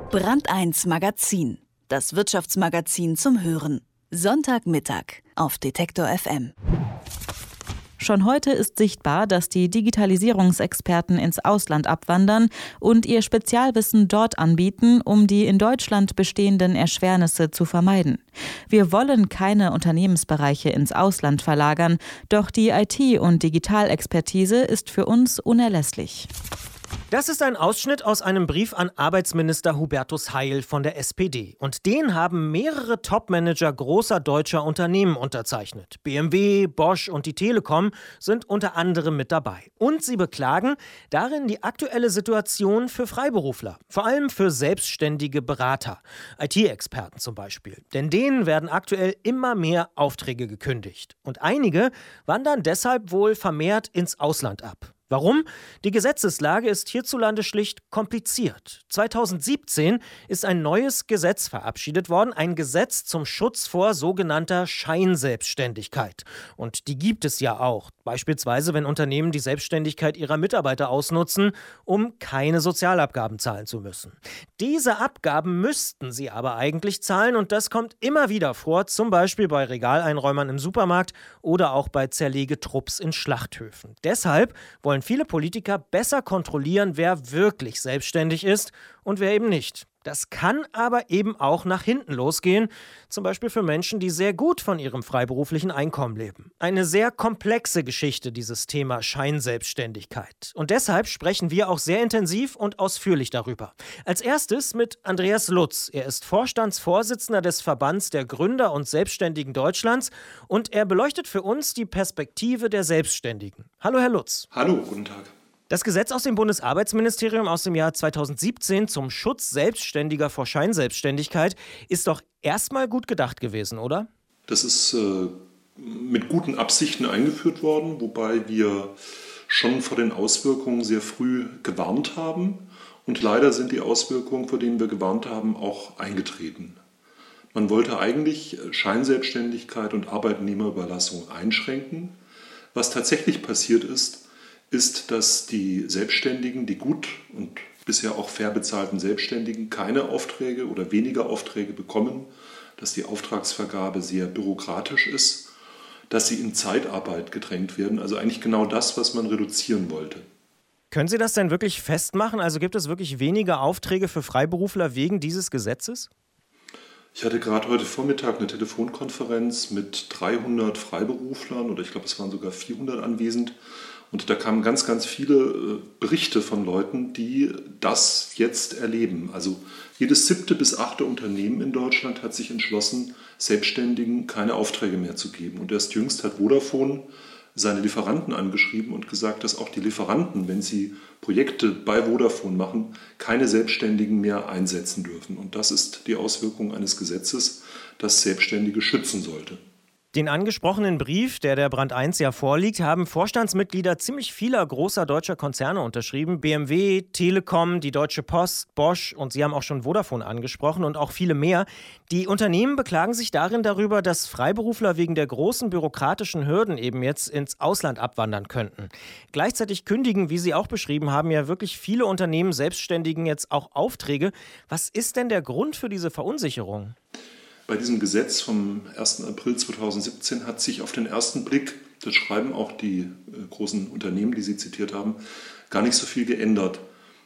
Brand 1 Magazin, das Wirtschaftsmagazin zum Hören. Sonntagmittag auf Detektor FM. Schon heute ist sichtbar, dass die Digitalisierungsexperten ins Ausland abwandern und ihr Spezialwissen dort anbieten, um die in Deutschland bestehenden Erschwernisse zu vermeiden. Wir wollen keine Unternehmensbereiche ins Ausland verlagern, doch die IT- und Digitalexpertise ist für uns unerlässlich. Das ist ein Ausschnitt aus einem Brief an Arbeitsminister Hubertus Heil von der SPD. Und den haben mehrere Topmanager großer deutscher Unternehmen unterzeichnet. BMW, Bosch und die Telekom sind unter anderem mit dabei. Und sie beklagen darin die aktuelle Situation für Freiberufler, vor allem für selbstständige Berater, IT-Experten zum Beispiel. Denn denen werden aktuell immer mehr Aufträge gekündigt. Und einige wandern deshalb wohl vermehrt ins Ausland ab. Warum? Die Gesetzeslage ist hierzulande schlicht kompliziert. 2017 ist ein neues Gesetz verabschiedet worden, ein Gesetz zum Schutz vor sogenannter Scheinselbstständigkeit. Und die gibt es ja auch. Beispielsweise, wenn Unternehmen die Selbstständigkeit ihrer Mitarbeiter ausnutzen, um keine Sozialabgaben zahlen zu müssen. Diese Abgaben müssten sie aber eigentlich zahlen und das kommt immer wieder vor, zum Beispiel bei Regaleinräumern im Supermarkt oder auch bei Zerlegetrupps in Schlachthöfen. Deshalb wollen viele Politiker besser kontrollieren, wer wirklich selbstständig ist und wer eben nicht. Das kann aber eben auch nach hinten losgehen, zum Beispiel für Menschen, die sehr gut von ihrem freiberuflichen Einkommen leben. Eine sehr komplexe Geschichte, dieses Thema Scheinselbstständigkeit. Und deshalb sprechen wir auch sehr intensiv und ausführlich darüber. Als erstes mit Andreas Lutz. Er ist Vorstandsvorsitzender des Verbands der Gründer und Selbstständigen Deutschlands und er beleuchtet für uns die Perspektive der Selbstständigen. Hallo, Herr Lutz. Hallo, guten Tag. Das Gesetz aus dem Bundesarbeitsministerium aus dem Jahr 2017 zum Schutz Selbstständiger vor Scheinselbstständigkeit ist doch erstmal gut gedacht gewesen, oder? Das ist mit guten Absichten eingeführt worden, wobei wir schon vor den Auswirkungen sehr früh gewarnt haben. Und leider sind die Auswirkungen, vor denen wir gewarnt haben, auch eingetreten. Man wollte eigentlich Scheinselbstständigkeit und Arbeitnehmerüberlassung einschränken. Was tatsächlich passiert ist, dass die Selbstständigen, die gut und bisher auch fair bezahlten Selbstständigen keine Aufträge oder weniger Aufträge bekommen, dass die Auftragsvergabe sehr bürokratisch ist, dass sie in Zeitarbeit gedrängt werden, also eigentlich genau das, was man reduzieren wollte. Können Sie das denn wirklich festmachen? Also gibt es wirklich weniger Aufträge für Freiberufler wegen dieses Gesetzes? Ich hatte gerade heute Vormittag eine Telefonkonferenz mit 300 Freiberuflern oder ich glaube, es waren sogar 400 anwesend. Und da kamen ganz, ganz viele Berichte von Leuten, die das jetzt erleben. Also jedes 7. bis 8. Unternehmen in Deutschland hat sich entschlossen, Selbstständigen keine Aufträge mehr zu geben. Und erst jüngst hat Vodafone seine Lieferanten angeschrieben und gesagt, dass auch die Lieferanten, wenn sie Projekte bei Vodafone machen, keine Selbstständigen mehr einsetzen dürfen. Und das ist die Auswirkung eines Gesetzes, das Selbstständige schützen sollte. Den angesprochenen Brief, der Brand 1 ja vorliegt, haben Vorstandsmitglieder ziemlich vieler großer deutscher Konzerne unterschrieben. BMW, Telekom, die Deutsche Post, Bosch und Sie haben auch schon Vodafone angesprochen und auch viele mehr. Die Unternehmen beklagen sich darin darüber, dass Freiberufler wegen der großen bürokratischen Hürden eben jetzt ins Ausland abwandern könnten. Gleichzeitig kündigen, wie Sie auch beschrieben haben, ja wirklich viele Unternehmen Selbstständigen jetzt auch Aufträge. Was ist denn der Grund für diese Verunsicherung? Bei diesem Gesetz vom 1. April 2017 hat sich auf den ersten Blick, das schreiben auch die großen Unternehmen, die Sie zitiert haben, gar nicht so viel geändert.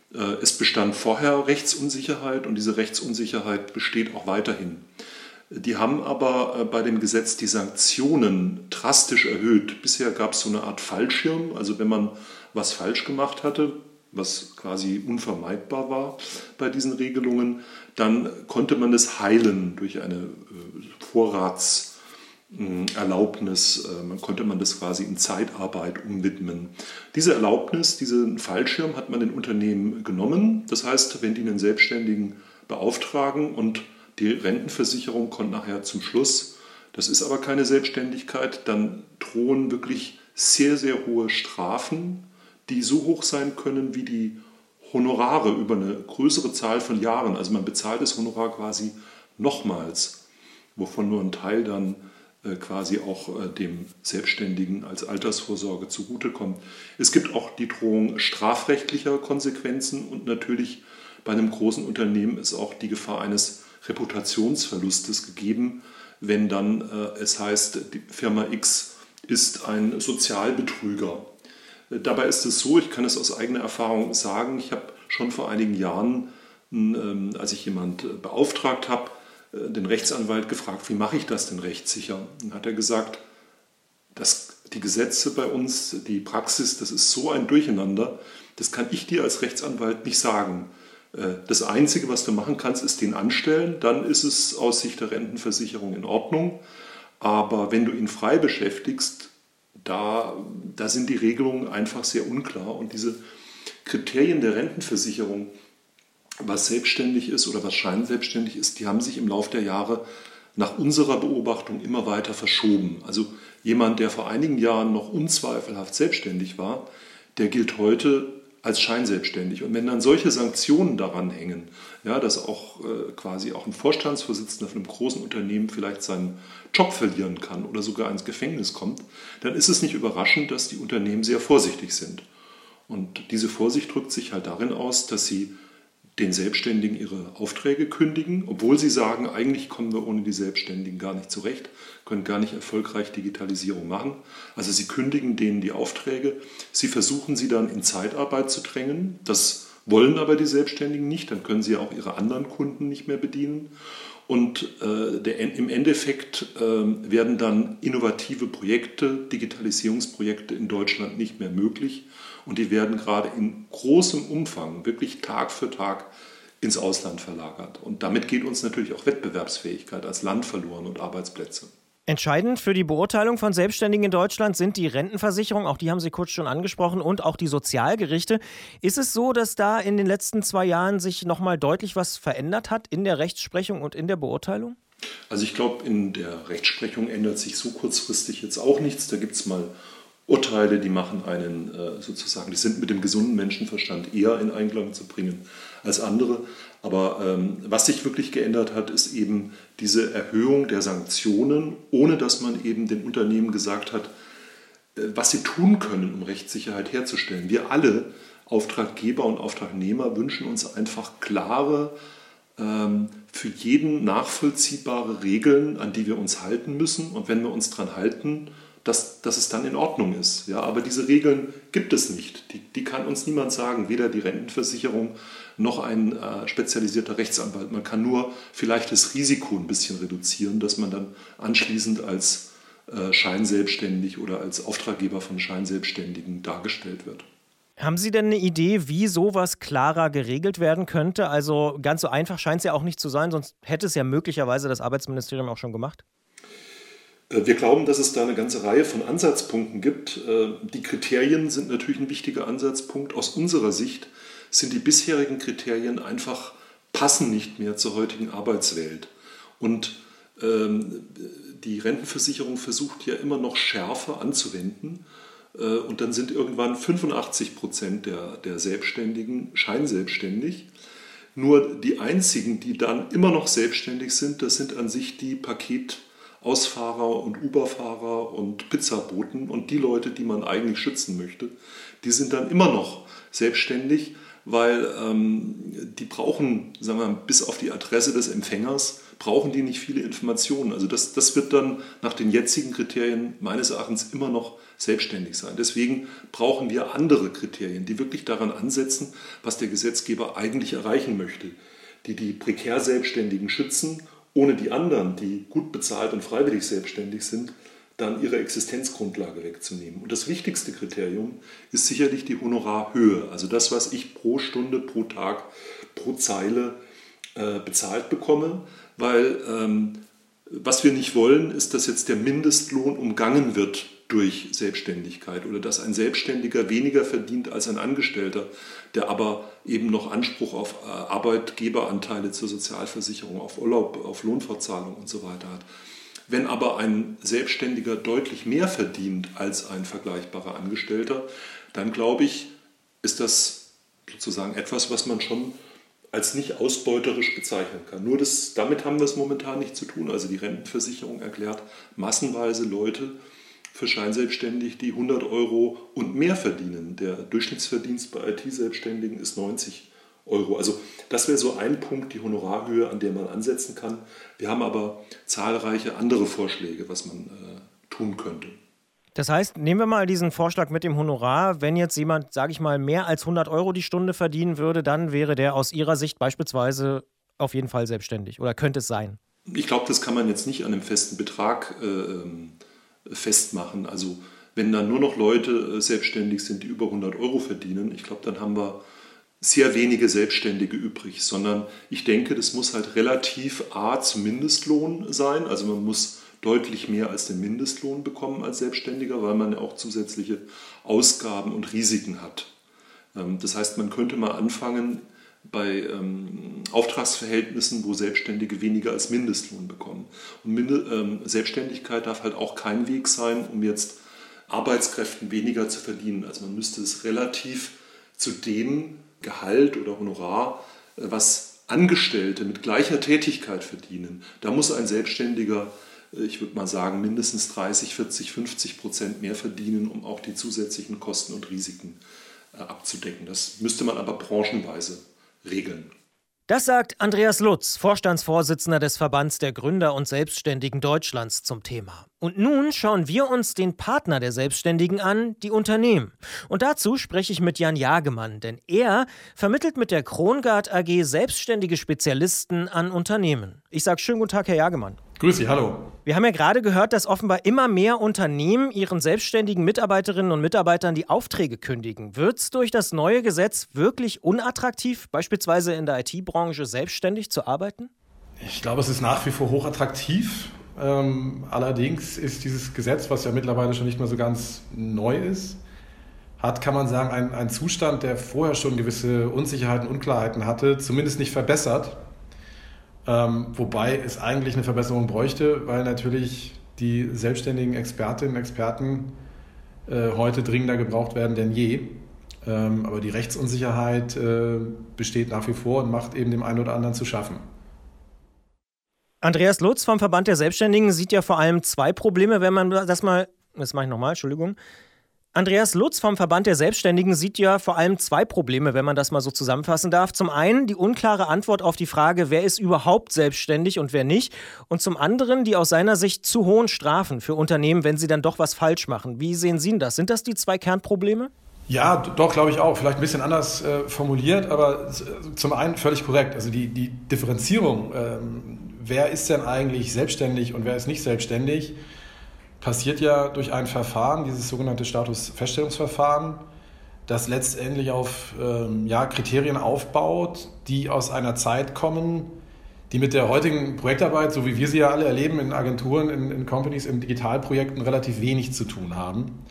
Es bestand vorher Rechtsunsicherheit und diese Rechtsunsicherheit besteht auch weiterhin. Die haben aber bei dem Gesetz die Sanktionen drastisch erhöht. Bisher gab es so eine Art Fallschirm, also wenn man was falsch gemacht hatte, was quasi unvermeidbar war bei diesen Regelungen, dann konnte man es heilen durch eine Vorratserlaubnis. Konnte man das quasi in Zeitarbeit umwidmen. Diese Erlaubnis, diesen Fallschirm hat man den Unternehmen genommen. Das heißt, wenn die einen Selbstständigen beauftragen und die Rentenversicherung kommt nachher zum Schluss, das ist aber keine Selbstständigkeit, dann drohen wirklich sehr, sehr hohe Strafen, die so hoch sein können wie die Honorare über eine größere Zahl von Jahren. Also man bezahlt das Honorar quasi nochmals, wovon nur ein Teil dann quasi auch dem Selbstständigen als Altersvorsorge zugutekommt. Es gibt auch die Drohung strafrechtlicher Konsequenzen und natürlich bei einem großen Unternehmen ist auch die Gefahr eines Reputationsverlustes gegeben, wenn dann es heißt, die Firma X ist ein Sozialbetrüger. Dabei ist es so, ich kann es aus eigener Erfahrung sagen, ich habe schon vor einigen Jahren, als ich jemand beauftragt habe, den Rechtsanwalt gefragt, wie mache ich das denn rechtssicher? Dann hat er gesagt, dass die Gesetze bei uns, die Praxis, das ist so ein Durcheinander, das kann ich dir als Rechtsanwalt nicht sagen. Das Einzige, was du machen kannst, ist den anstellen, dann ist es aus Sicht der Rentenversicherung in Ordnung. Aber wenn du ihn frei beschäftigst, da sind die Regelungen einfach sehr unklar. Und diese Kriterien der Rentenversicherung, was selbstständig ist oder was scheinselbstständig ist, die haben sich im Laufe der Jahre nach unserer Beobachtung immer weiter verschoben. Also jemand, der vor einigen Jahren noch unzweifelhaft selbstständig war, der gilt heute als scheinselbstständig. Und wenn dann solche Sanktionen daran hängen, ja, dass auch quasi auch ein Vorstandsvorsitzender von einem großen Unternehmen vielleicht seinen Job verlieren kann oder sogar ins Gefängnis kommt, dann ist es nicht überraschend, dass die Unternehmen sehr vorsichtig sind. Und diese Vorsicht drückt sich halt darin aus, dass sie den Selbstständigen ihre Aufträge kündigen, obwohl sie sagen, eigentlich kommen wir ohne die Selbstständigen gar nicht zurecht, können gar nicht erfolgreich Digitalisierung machen. Also sie kündigen denen die Aufträge, sie versuchen sie dann in Zeitarbeit zu drängen. Das wollen aber die Selbstständigen nicht, dann können sie auch ihre anderen Kunden nicht mehr bedienen. Und im Endeffekt werden dann innovative Projekte, Digitalisierungsprojekte in Deutschland nicht mehr möglich. Und die werden gerade in großem Umfang, wirklich Tag für Tag, ins Ausland verlagert. Und damit geht uns natürlich auch Wettbewerbsfähigkeit als Land verloren und Arbeitsplätze. Entscheidend für die Beurteilung von Selbstständigen in Deutschland sind die Rentenversicherung, auch die haben Sie kurz schon angesprochen, und auch die Sozialgerichte. Ist es so, dass da in den letzten 2 Jahren sich nochmal deutlich was verändert hat in der Rechtsprechung und in der Beurteilung? Also ich glaube, in der Rechtsprechung ändert sich so kurzfristig jetzt auch nichts. Da gibt es mal Urteile, die machen einen sozusagen, die sind mit dem gesunden Menschenverstand eher in Einklang zu bringen als andere. Aber was sich wirklich geändert hat, ist eben diese Erhöhung der Sanktionen, ohne dass man eben den Unternehmen gesagt hat, was sie tun können, um Rechtssicherheit herzustellen. Wir alle, Auftraggeber und Auftragnehmer, wünschen uns einfach klare, für jeden nachvollziehbare Regeln, an die wir uns halten müssen. Und wenn wir uns daran halten, dass es dann in Ordnung ist. Ja, aber diese Regeln gibt es nicht. Die kann uns niemand sagen, weder die Rentenversicherung noch ein spezialisierter Rechtsanwalt. Man kann nur vielleicht das Risiko ein bisschen reduzieren, dass man dann anschließend als scheinselbstständig oder als Auftraggeber von Scheinselbstständigen dargestellt wird. Haben Sie denn eine Idee, wie sowas klarer geregelt werden könnte? Also ganz so einfach scheint es ja auch nicht zu sein, sonst hätte es ja möglicherweise das Arbeitsministerium auch schon gemacht. Wir glauben, dass es da eine ganze Reihe von Ansatzpunkten gibt. Die Kriterien sind natürlich ein wichtiger Ansatzpunkt. Aus unserer Sicht sind die bisherigen Kriterien einfach, passen nicht mehr zur heutigen Arbeitswelt. Und die Rentenversicherung versucht ja immer noch schärfer anzuwenden. Und dann sind irgendwann 85% der Selbstständigen scheinselbstständig. Nur die einzigen, die dann immer noch selbstständig sind, das sind an sich die Paketausfahrer und Uber-Fahrer und Pizzaboten und die Leute, die man eigentlich schützen möchte, die sind dann immer noch selbstständig, weil die brauchen, sagen wir mal, bis auf die Adresse des Empfängers, brauchen die nicht viele Informationen. Also das wird dann nach den jetzigen Kriterien meines Erachtens immer noch selbstständig sein. Deswegen brauchen wir andere Kriterien, die wirklich daran ansetzen, was der Gesetzgeber eigentlich erreichen möchte, die prekär Selbstständigen schützen, ohne die anderen, die gut bezahlt und freiwillig selbstständig sind, dann ihre Existenzgrundlage wegzunehmen. Und das wichtigste Kriterium ist sicherlich die Honorarhöhe, also das, was ich pro Stunde, pro Tag, pro Zeile bezahlt bekomme, weil was wir nicht wollen, ist, dass jetzt der Mindestlohn umgangen wird durch Selbstständigkeit oder dass ein Selbstständiger weniger verdient als ein Angestellter, der aber eben noch Anspruch auf Arbeitgeberanteile zur Sozialversicherung, auf Urlaub, auf Lohnfortzahlung und so weiter hat. Wenn aber ein Selbstständiger deutlich mehr verdient als ein vergleichbarer Angestellter, dann glaube ich, ist das sozusagen etwas, was man schon als nicht ausbeuterisch bezeichnen kann. Nur damit haben wir es momentan nicht zu tun. Also die Rentenversicherung erklärt massenweise Leute für scheinselbstständig, die 100 € und mehr verdienen. Der Durchschnittsverdienst bei IT-Selbstständigen ist 90 Euro. Also das wäre so ein Punkt, die Honorarhöhe, an der man ansetzen kann. Wir haben aber zahlreiche andere Vorschläge, was man tun könnte. Das heißt, nehmen wir mal diesen Vorschlag mit dem Honorar. Wenn jetzt jemand, sage ich mal, mehr als 100 Euro die Stunde verdienen würde, dann wäre der aus Ihrer Sicht beispielsweise auf jeden Fall selbstständig oder könnte es sein? Ich glaube, das kann man jetzt nicht an einem festen Betrag festmachen. Also wenn dann nur noch Leute selbstständig sind, die über 100 Euro verdienen, ich glaube, dann haben wir sehr wenige Selbstständige übrig. Sondern ich denke, das muss halt relativ zum Mindestlohn sein. Also man muss deutlich mehr als den Mindestlohn bekommen als Selbstständiger, weil man ja auch zusätzliche Ausgaben und Risiken hat. Das heißt, man könnte mal anfangen bei Auftragsverhältnissen, wo Selbstständige weniger als Mindestlohn bekommen. Und Selbstständigkeit darf halt auch kein Weg sein, um jetzt Arbeitskräften weniger zu verdienen. Also man müsste es relativ zu dem Gehalt oder Honorar, was Angestellte mit gleicher Tätigkeit verdienen, da muss ein Selbstständiger, ich würde mal sagen, mindestens 30, 40, 50% mehr verdienen, um auch die zusätzlichen Kosten und Risiken abzudecken. Das müsste man aber branchenweise regeln. Das sagt Andreas Lutz, Vorstandsvorsitzender des Verbands der Gründer und Selbstständigen Deutschlands zum Thema. Und nun schauen wir uns den Partner der Selbstständigen an, die Unternehmen. Und dazu spreche ich mit Jan Jagemann, denn er vermittelt mit der Krongard AG selbstständige Spezialisten an Unternehmen. Ich sage schönen guten Tag, Herr Jagemann. Grüß Sie, hallo. Wir haben ja gerade gehört, dass offenbar immer mehr Unternehmen ihren selbstständigen Mitarbeiterinnen und Mitarbeitern die Aufträge kündigen. Wird es durch das neue Gesetz wirklich unattraktiv, beispielsweise in der IT-Branche selbstständig zu arbeiten? Ich glaube, es ist nach wie vor hochattraktiv. Allerdings ist dieses Gesetz, was ja mittlerweile schon nicht mehr so ganz neu ist, hat, kann man sagen, ein Zustand, der vorher schon gewisse Unsicherheiten, Unklarheiten hatte, zumindest nicht verbessert. Wobei es eigentlich eine Verbesserung bräuchte, weil natürlich die selbstständigen Expertinnen und Experten heute dringender gebraucht werden denn je. Aber die Rechtsunsicherheit besteht nach wie vor und macht eben dem einen oder anderen zu schaffen. Andreas Lutz vom Verband der Selbstständigen sieht ja vor allem zwei Probleme, wenn man das mache ich nochmal, Entschuldigung. Andreas Lutz vom Verband der Selbstständigen sieht ja vor allem zwei Probleme, wenn man das mal so zusammenfassen darf. Zum einen die unklare Antwort auf die Frage, wer ist überhaupt selbstständig und wer nicht. Und zum anderen die aus seiner Sicht zu hohen Strafen für Unternehmen, wenn sie dann doch was falsch machen. Wie sehen Sie das? Sind das die zwei Kernprobleme? Ja, doch, glaube ich auch. Vielleicht ein bisschen anders formuliert, aber zum einen völlig korrekt. Also die Differenzierung, wer ist denn eigentlich selbstständig und wer ist nicht selbstständig, passiert ja durch ein Verfahren, dieses sogenannte Statusfeststellungsverfahren, das letztendlich auf Kriterien aufbaut, die aus einer Zeit kommen, die mit der heutigen Projektarbeit, so wie wir sie ja alle erleben, in Agenturen, in Companies, in Digitalprojekten relativ wenig zu tun haben.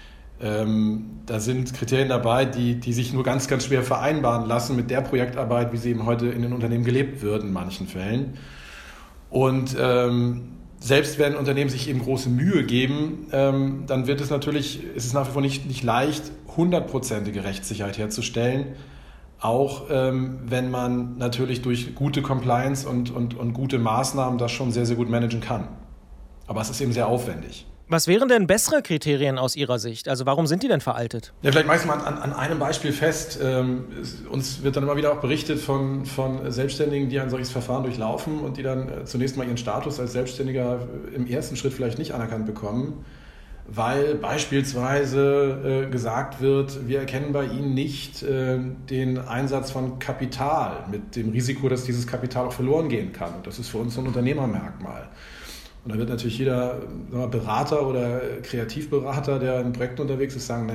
Da sind Kriterien dabei, die sich nur ganz, ganz schwer vereinbaren lassen mit der Projektarbeit, wie sie eben heute in den Unternehmen gelebt wird in manchen Fällen. Und selbst wenn Unternehmen sich eben große Mühe geben, dann ist es nach wie vor nicht leicht, 100%ige Rechtssicherheit herzustellen, auch wenn man natürlich durch gute Compliance und gute Maßnahmen das schon sehr, sehr gut managen kann. Aber es ist eben sehr aufwendig. Was wären denn bessere Kriterien aus Ihrer Sicht? Also warum sind die denn veraltet? Ja, vielleicht mache ich es mal an einem Beispiel fest. Uns wird dann immer wieder auch berichtet von Selbstständigen, die ein solches Verfahren durchlaufen und die dann zunächst mal ihren Status als Selbstständiger im ersten Schritt vielleicht nicht anerkannt bekommen, weil beispielsweise gesagt wird, wir erkennen bei Ihnen nicht den Einsatz von Kapital mit dem Risiko, dass dieses Kapital auch verloren gehen kann. Und das ist für uns so ein Unternehmermerkmal. Und da wird natürlich jeder Berater oder Kreativberater, der in Projekten unterwegs ist, sagen,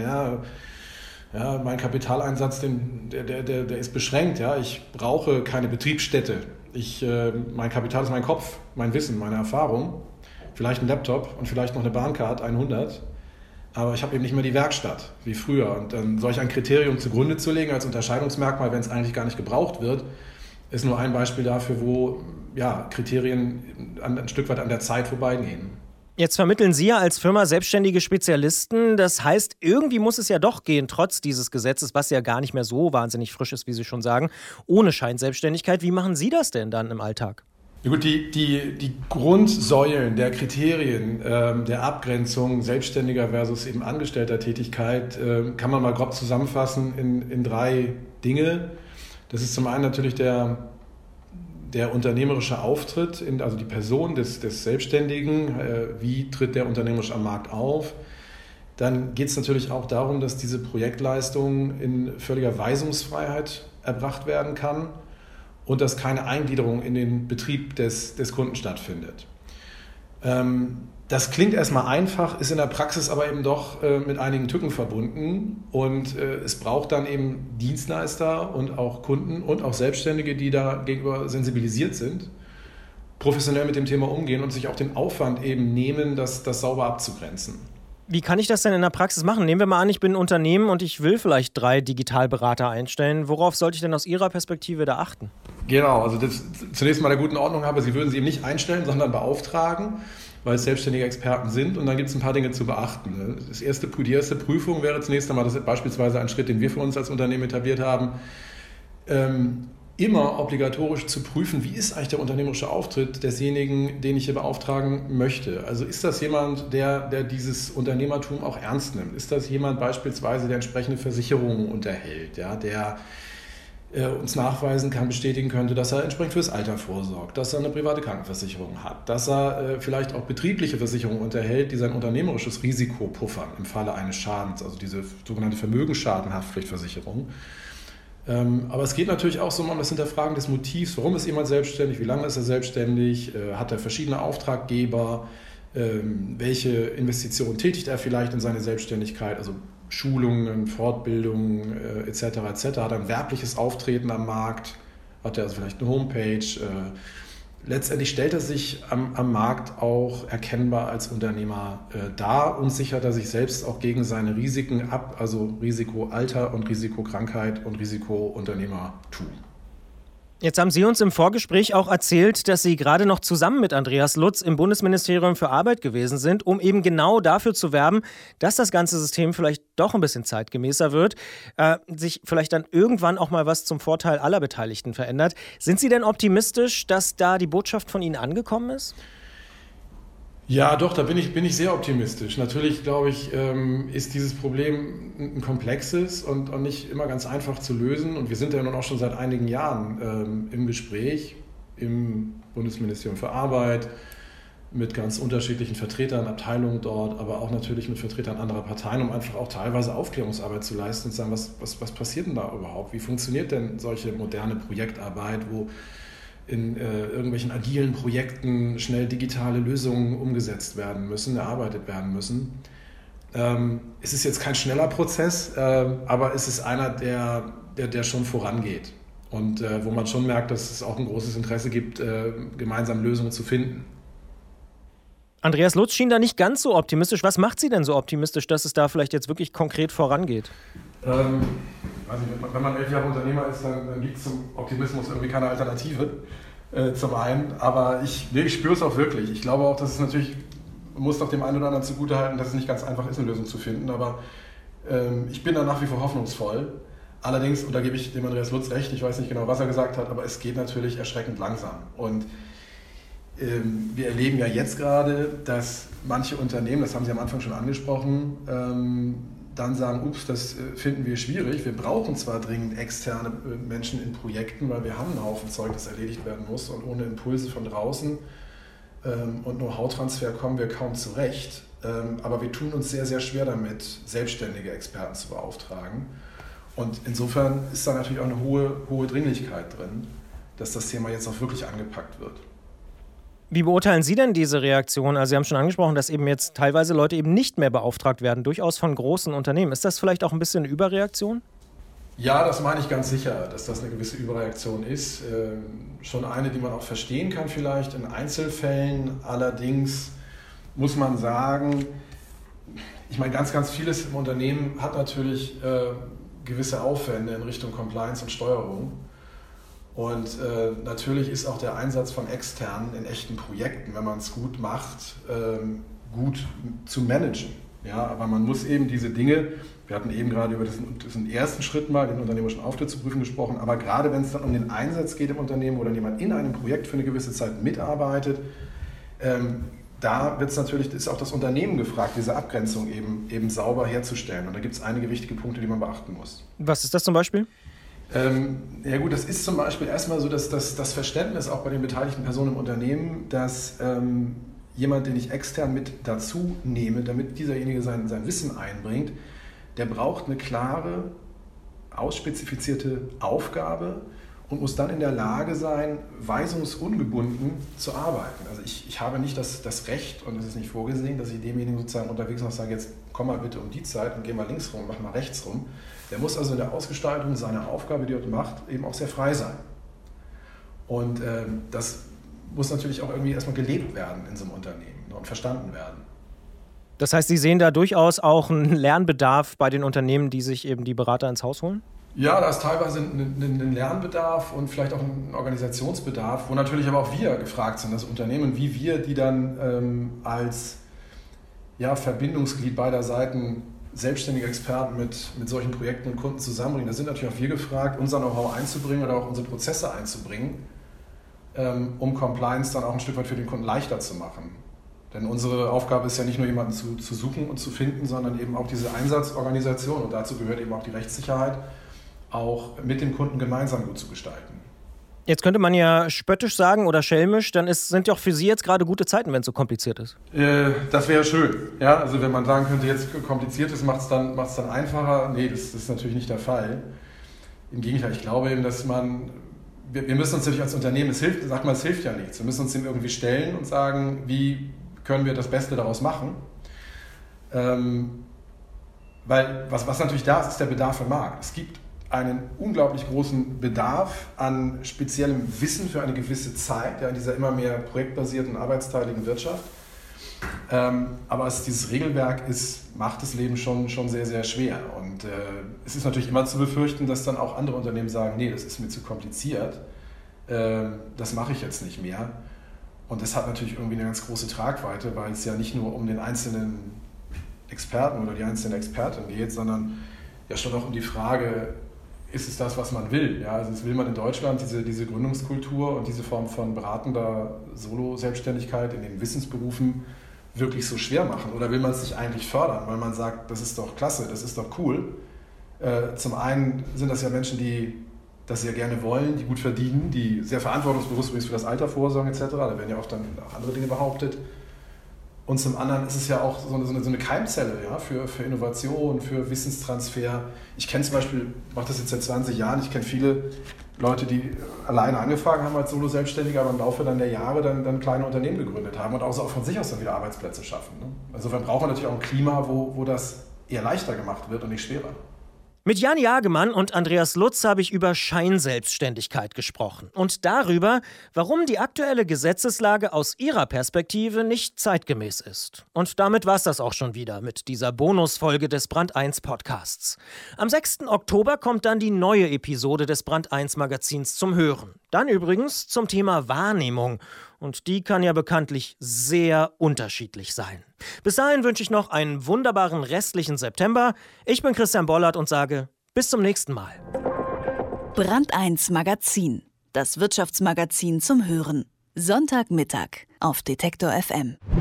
mein Kapitaleinsatz, der ist beschränkt. Ja? Ich brauche keine Betriebsstätte. Mein Kapital ist mein Kopf, mein Wissen, meine Erfahrung. Vielleicht ein Laptop und vielleicht noch eine Bahncard 100. Aber ich habe eben nicht mehr die Werkstatt wie früher. Und dann solch ein Kriterium zugrunde zu legen als Unterscheidungsmerkmal, wenn es eigentlich gar nicht gebraucht wird, ist nur ein Beispiel dafür, wo Kriterien ein Stück weit an der Zeit vorbeigehen. Jetzt vermitteln Sie ja als Firma selbstständige Spezialisten. Das heißt, irgendwie muss es ja doch gehen, trotz dieses Gesetzes, was ja gar nicht mehr so wahnsinnig frisch ist, wie Sie schon sagen, ohne Scheinselbstständigkeit. Wie machen Sie das denn dann im Alltag? Ja gut, die Grundsäulen der Kriterien der Abgrenzung selbstständiger versus eben angestellter Tätigkeit kann man mal grob zusammenfassen in drei Dinge. Das ist zum einen natürlich der unternehmerische Auftritt, also die Person des Selbstständigen, wie tritt der unternehmerisch am Markt auf. Dann geht es natürlich auch darum, dass diese Projektleistung in völliger Weisungsfreiheit erbracht werden kann und dass keine Eingliederung in den Betrieb des Kunden stattfindet. Das klingt erstmal einfach, ist in der Praxis aber eben doch mit einigen Tücken verbunden und es braucht dann eben Dienstleister und auch Kunden und auch Selbstständige, die da gegenüber sensibilisiert sind, professionell mit dem Thema umgehen und sich auch den Aufwand eben nehmen, das sauber abzugrenzen. Wie kann ich das denn in der Praxis machen? Nehmen wir mal an, ich bin ein Unternehmen und ich will vielleicht 3 Digitalberater einstellen. Worauf sollte ich denn aus Ihrer Perspektive da achten? Genau, also das zunächst mal der guten Ordnung habe, Sie würden sie eben nicht einstellen, sondern beauftragen, weil es selbstständige Experten sind und dann gibt es ein paar Dinge zu beachten. Die erste Prüfung wäre zunächst einmal, das ist beispielsweise ein Schritt, den wir für uns als Unternehmen etabliert haben, immer obligatorisch zu prüfen, wie ist eigentlich der unternehmerische Auftritt desjenigen, den ich hier beauftragen möchte. Also ist das jemand, der dieses Unternehmertum auch ernst nimmt? Ist das jemand beispielsweise, der entsprechende Versicherungen unterhält, ja, der uns nachweisen kann, bestätigen könnte, dass er entsprechend fürs Alter vorsorgt, dass er eine private Krankenversicherung hat, dass er vielleicht auch betriebliche Versicherungen unterhält, die sein unternehmerisches Risiko puffern im Falle eines Schadens, also diese sogenannte Vermögensschadenhaftpflichtversicherung. Aber es geht natürlich auch so um das Hinterfragen des Motivs. Warum ist jemand selbstständig? Wie lange ist er selbstständig? Hat er verschiedene Auftraggeber? Welche Investitionen tätigt er vielleicht in seine Selbstständigkeit? Also Schulungen, Fortbildungen etc. etc. Hat er ein werbliches Auftreten am Markt? Hat er also vielleicht eine Homepage? Letztendlich stellt er sich am Markt auch erkennbar als Unternehmer dar und sichert er sich selbst auch gegen seine Risiken ab, also Risiko Alter und Risiko Krankheit und Risiko Unternehmertum. Jetzt haben Sie uns im Vorgespräch auch erzählt, dass Sie gerade noch zusammen mit Andreas Lutz im Bundesministerium für Arbeit gewesen sind, um eben genau dafür zu werben, dass das ganze System vielleicht doch ein bisschen zeitgemäßer wird, sich vielleicht dann irgendwann auch mal was zum Vorteil aller Beteiligten verändert. Sind Sie denn optimistisch, dass da die Botschaft von Ihnen angekommen ist? Ja, doch, da bin ich sehr optimistisch. Natürlich, glaube ich, ist dieses Problem ein komplexes und nicht immer ganz einfach zu lösen. Und wir sind ja nun auch schon seit einigen Jahren im Gespräch im Bundesministerium für Arbeit mit ganz unterschiedlichen Vertretern, Abteilungen dort, aber auch natürlich mit Vertretern anderer Parteien, um einfach auch teilweise Aufklärungsarbeit zu leisten und zu sagen, was passiert denn da überhaupt? Wie funktioniert denn solche moderne Projektarbeit, wo in irgendwelchen agilen Projekten schnell digitale Lösungen umgesetzt werden müssen, erarbeitet werden müssen. Es ist jetzt kein schneller Prozess, aber es ist einer, der schon vorangeht und wo man schon merkt, dass es auch ein großes Interesse gibt, gemeinsam Lösungen zu finden. Andreas Lutz schien da nicht ganz so optimistisch. Was macht Sie denn so optimistisch, dass es da vielleicht jetzt wirklich konkret vorangeht? Wenn man 11 Jahre Unternehmer ist, dann gibt es zum Optimismus irgendwie keine Alternative zum einen. Aber ich spüre es auch wirklich. Ich glaube auch, dass es natürlich, man muss doch dem einen oder anderen zugutehalten, dass es nicht ganz einfach ist, eine Lösung zu finden. Aber ich bin da nach wie vor hoffnungsvoll. Allerdings, und da gebe ich dem Andreas Lutz recht, ich weiß nicht genau, was er gesagt hat, aber es geht natürlich erschreckend langsam. Und wir erleben ja jetzt gerade, dass manche Unternehmen, das haben Sie am Anfang schon angesprochen, dann sagen, ups, das finden wir schwierig. Wir brauchen zwar dringend externe Menschen in Projekten, weil wir haben einen Haufen Zeug, das erledigt werden muss und ohne Impulse von draußen und Know-how-Transfer kommen wir kaum zurecht. Aber wir tun uns sehr, sehr schwer damit, selbstständige Experten zu beauftragen. Und insofern ist da natürlich auch eine hohe Dringlichkeit drin, dass das Thema jetzt auch wirklich angepackt wird. Wie beurteilen Sie denn diese Reaktion? Also Sie haben schon angesprochen, dass eben jetzt teilweise Leute eben nicht mehr beauftragt werden, durchaus von großen Unternehmen. Ist das vielleicht auch ein bisschen eine Überreaktion? Ja, das meine ich ganz sicher, dass das eine gewisse Überreaktion ist. Schon eine, die man auch verstehen kann vielleicht in Einzelfällen. Allerdings muss man sagen, ich meine, ganz, ganz vieles im Unternehmen hat natürlich gewisse Aufwände in Richtung Compliance und Steuerung. Und natürlich ist auch der Einsatz von Externen in echten Projekten, wenn man es gut macht, gut zu managen. Ja, aber man muss eben diese Dinge, wir hatten eben gerade über diesen ersten Schritt mal, den unternehmerischen Auftritt zu prüfen, gesprochen, aber gerade wenn es dann um den Einsatz geht im Unternehmen oder jemand in einem Projekt für eine gewisse Zeit mitarbeitet, da wird's natürlich, ist auch das Unternehmen gefragt, diese Abgrenzung eben sauber herzustellen. Und da gibt es einige wichtige Punkte, die man beachten muss. Was ist das zum Beispiel? Ja gut, das ist zum Beispiel erstmal so, dass das Verständnis auch bei den beteiligten Personen im Unternehmen, dass jemand, den ich extern mit dazu nehme, damit dieserjenige sein Wissen einbringt, der braucht eine klare, ausspezifizierte Aufgabe und muss dann in der Lage sein, weisungsungebunden zu arbeiten. Also ich habe nicht das Recht, und es ist nicht vorgesehen, dass ich demjenigen sozusagen unterwegs noch sage, jetzt komm mal bitte um die Zeit und geh mal links rum, mach mal rechts rum. Der muss also in der Ausgestaltung seiner Aufgabe, die er macht, eben auch sehr frei sein. Und das muss natürlich auch irgendwie erstmal gelebt werden in so einem Unternehmen und verstanden werden. Das heißt, Sie sehen da durchaus auch einen Lernbedarf bei den Unternehmen, die sich eben die Berater ins Haus holen? Ja, da ist teilweise ein Lernbedarf und vielleicht auch ein Organisationsbedarf, wo natürlich aber auch wir gefragt sind, das Unternehmen, wie wir die dann als Verbindungsglied beider Seiten selbstständige Experten mit solchen Projekten und Kunden zusammenbringen. Da sind natürlich auch wir gefragt, unser Know-how einzubringen oder auch unsere Prozesse einzubringen, um Compliance dann auch ein Stück weit für den Kunden leichter zu machen. Denn unsere Aufgabe ist ja nicht nur jemanden zu suchen und zu finden, sondern eben auch diese Einsatzorganisation, und dazu gehört eben auch die Rechtssicherheit, auch mit dem Kunden gemeinsam gut zu gestalten. Jetzt könnte man ja spöttisch sagen oder schelmisch, dann sind ja auch für Sie jetzt gerade gute Zeiten, wenn es so kompliziert ist. Das wäre schön. Ja, also wenn man sagen könnte, jetzt kompliziert ist, macht es dann einfacher. Nee, das ist natürlich nicht der Fall. Im Gegenteil, ich glaube eben, dass wir müssen uns natürlich als Unternehmen, es hilft ja nichts. Wir müssen uns dem irgendwie stellen und sagen, wie können wir das Beste daraus machen. Weil was natürlich da ist der Bedarf im Markt. Es gibt einen unglaublich großen Bedarf an speziellem Wissen für eine gewisse Zeit, in dieser immer mehr projektbasierten, arbeitsteiligen Wirtschaft. Aber dieses Regelwerk macht das Leben schon sehr, sehr schwer. Und es ist natürlich immer zu befürchten, dass dann auch andere Unternehmen sagen, nee, das ist mir zu kompliziert, das mache ich jetzt nicht mehr. Und das hat natürlich irgendwie eine ganz große Tragweite, weil es ja nicht nur um den einzelnen Experten oder die einzelne Expertin geht, sondern ja schon auch um die Frage, ist es das, was man will? Ja, also will man in Deutschland diese Gründungskultur und diese Form von beratender Solo-Selbstständigkeit in den Wissensberufen wirklich so schwer machen? Oder will man es nicht eigentlich fördern, weil man sagt, das ist doch klasse, das ist doch cool. Zum einen sind das ja Menschen, die das sehr gerne wollen, die gut verdienen, die sehr verantwortungsbewusst übrigens für das Alter vorsorgen etc. Da werden ja oft dann auch andere Dinge behauptet. Und zum anderen ist es ja auch so eine Keimzelle, ja, für Innovation, für Wissenstransfer. Ich kenne zum Beispiel, mache das jetzt seit 20 Jahren, ich kenne viele Leute, die alleine angefangen haben als Solo-Selbstständige, aber im Laufe dann der Jahre dann kleine Unternehmen gegründet haben und auch von sich aus dann wieder Arbeitsplätze schaffen. Ne? Insofern braucht man natürlich auch ein Klima, wo das eher leichter gemacht wird und nicht schwerer. Mit Jan Jagemann und Andreas Lutz habe ich über Scheinselbstständigkeit gesprochen und darüber, warum die aktuelle Gesetzeslage aus ihrer Perspektive nicht zeitgemäß ist. Und damit war es das auch schon wieder mit dieser Bonusfolge des Brand 1 Podcasts. Am 6. Oktober kommt dann die neue Episode des Brand 1 Magazins zum Hören. Dann übrigens zum Thema Wahrnehmung. Und die kann ja bekanntlich sehr unterschiedlich sein. Bis dahin wünsche ich noch einen wunderbaren restlichen September. Ich bin Christian Bollert und sage bis zum nächsten Mal. Brand 1 Magazin, das Wirtschaftsmagazin zum Hören. Sonntagmittag auf Detektor FM.